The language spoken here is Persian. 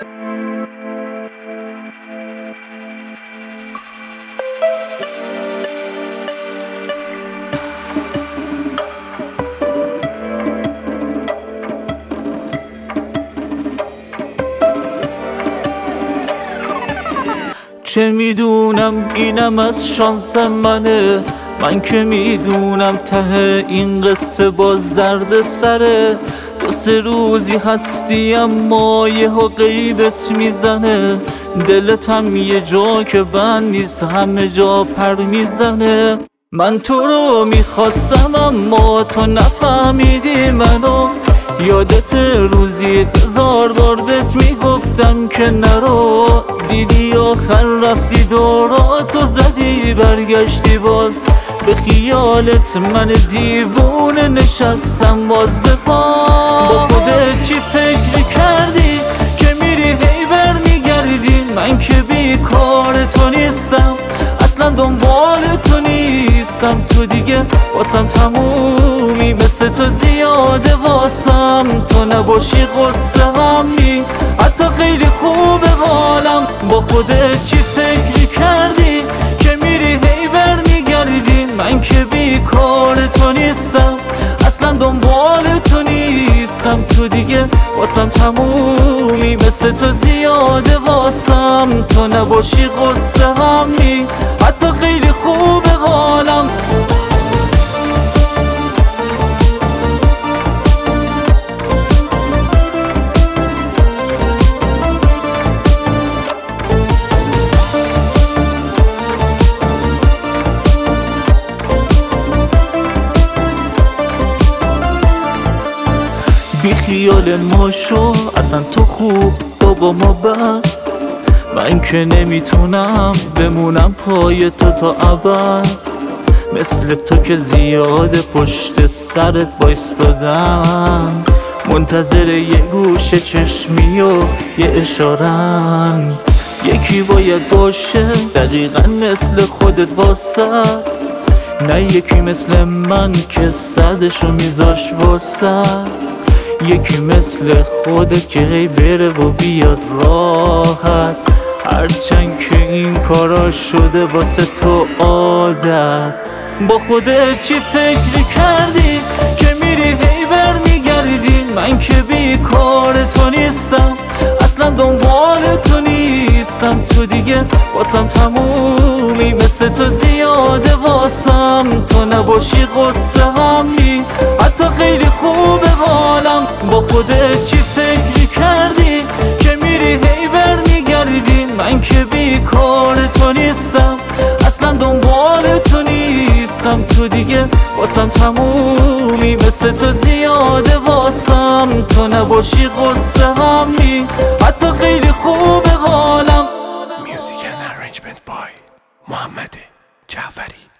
چه میدونم اینم از شانس منه، من که میدونم ته این قصه باز درد سره. 2-3 روزی هستی اما یهو غیبت میزنه، دلتم یه جا که بند نیست همه جا پر میزنه. من تو رو میخواستم اما تو نفهمیدی منو، یادت روزی 1000 بار بهت میگفتم که نرو، دیدی آخر رفتی دوراتو زدی برگشتی باز به خیالت من دیوونه نشستم باز به پا. با خودت چی فکر کردی که میری هی برمیگردی؟ من که بیکار تو نیستم، اصلا دنبال تو نیستم، تو دیگه واسم تمومی، مثل تو زیاده واسم تو نباشی قصه همی، حتی خیلی خوبه حالم. با خودت چی فکر کردی که میری هی برمیگردی؟ من که بیکار تو نیستم، اصلا دنبال تو نیستم، تو دیگه واسم تمومی، مثل تو زیاده واسم تو نباشی قصه همی، حتی خیلی خوبه حالم. بی خیال ما شو، اصلا تو خوب بابا ما بس، من که نمیتونم بمونم پای تو تا ابد، مثل تو که زیاده پشت سرت وایستادم، منتظر یه گوشه چشمی و یه اشارم، یکی باید باشه دقیقا مثل خودت واسه، نه یکی مثل من که صدشو میذاش واسه، یکی مثل خودت که هی بره و بیاد راحت، هرچند که این کارا شده واسه تو عادت. با خودت چی فکر کردی که میری هی برمیگردی؟ من که بیکار تو نیستم، اصلا دنبال تو نیستم، تو دیگه واسم تمومی، مثل تو زیاده واسم تو نباشی قصه همی، حتی خیلی خوبه حالم. با خودت چی فکر کردی که میری هی برمیگردی؟ من که بیکار تو نیستم، اصلا دنبال تو نیستم، تو دیگه واسم تمومی، مثل تو زیاده واسم تو نباشی قصه همی، حتی خیلی خوبه حالم. Music and arrangement by محمد جعفری.